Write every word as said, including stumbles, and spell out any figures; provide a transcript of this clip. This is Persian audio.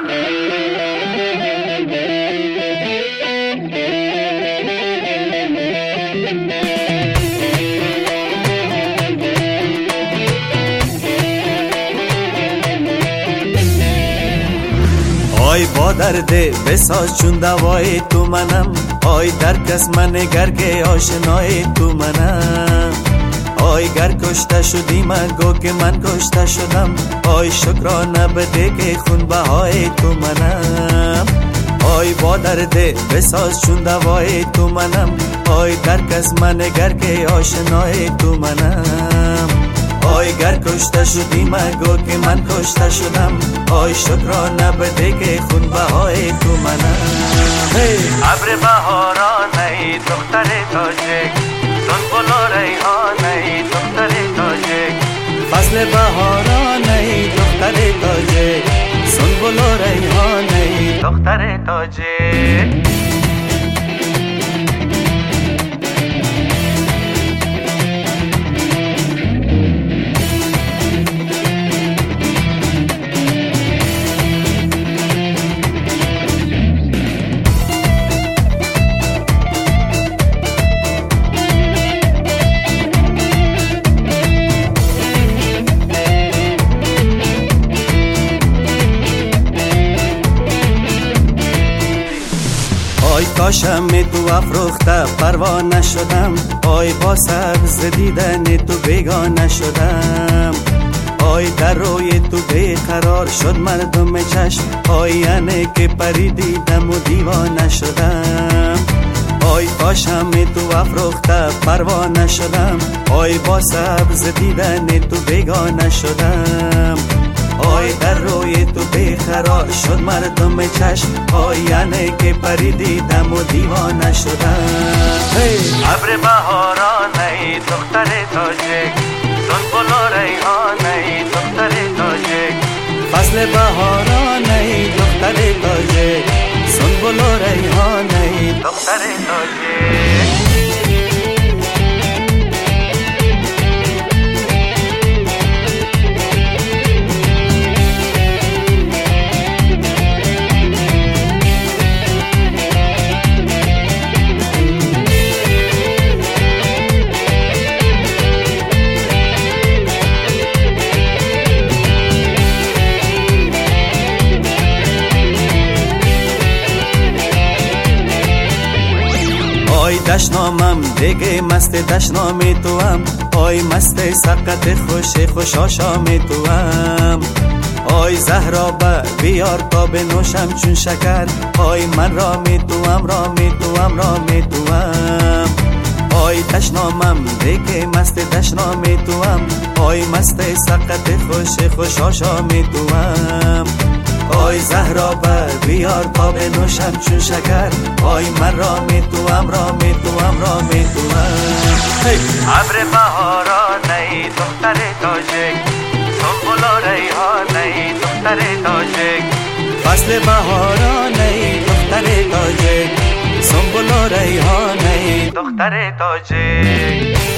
آی با درد بساز چون دوای تو منم، آی در کس من گر که آشنای تو منم. آی گر کشته شدی من گو که من کشته شدم، آی شکرانه بده که خون بهای تو منم. آی با درد بساز چون دوای تو منم، آی در کس من گر که آشنای تو منم. آی گر کشته شدی مگو که من کشته شدم، آی شکرانه بده که خون بهای تو منم. ابر بهارانه دختر تاجک، سنبل و ریحانه دختر تاجک. فصل بهارانه دختر تاجک، سنبل و ریحانه دختر تاجک. آی کاشم تو افروخته پروانه شدم، آی با سبز دیدن تو بیگانه شدم. آی در روی تو بیقرار شد مردم چشم، آی یعنی که پری دیدم و دیوانه شدم. آی کاشم تو افروخته پروانه شدم، آی با سبز دیدن تو بیگانه شدم. آی در روی تو بیقرار شد مردم چشم، آی یعنی که پری دیدم و دیوانه شدم. ابر بهارانه دختر تاجک، سنبل و ریحانه دختر تاجک. فصل بهارانه دختر تاجک، سنبل و ریحانه دختر تاجک. آی دشنامم دیگه مست دشنامی تو هم، آی مست سقط خوش خوش آشامی تو هم. آی زهرا بیار تا بنوشم چون شکر، آی من را می تو هم را می تو هم را می تو هم. آی دشنامم دیگه مست دشنامی تو هم، آی مست سقط خوش خوش آشامی تو هم. آی زهرا بیار تا بنوشم چون شکر، آی من را می تو هم را می تو هم را می تو هم. ابر بهارانه دختر تاجک، سنبل و ریحانه دختر تاجک. فصل بهارانه دختر تاجک، سنبل و ریحانه دختر تاجک.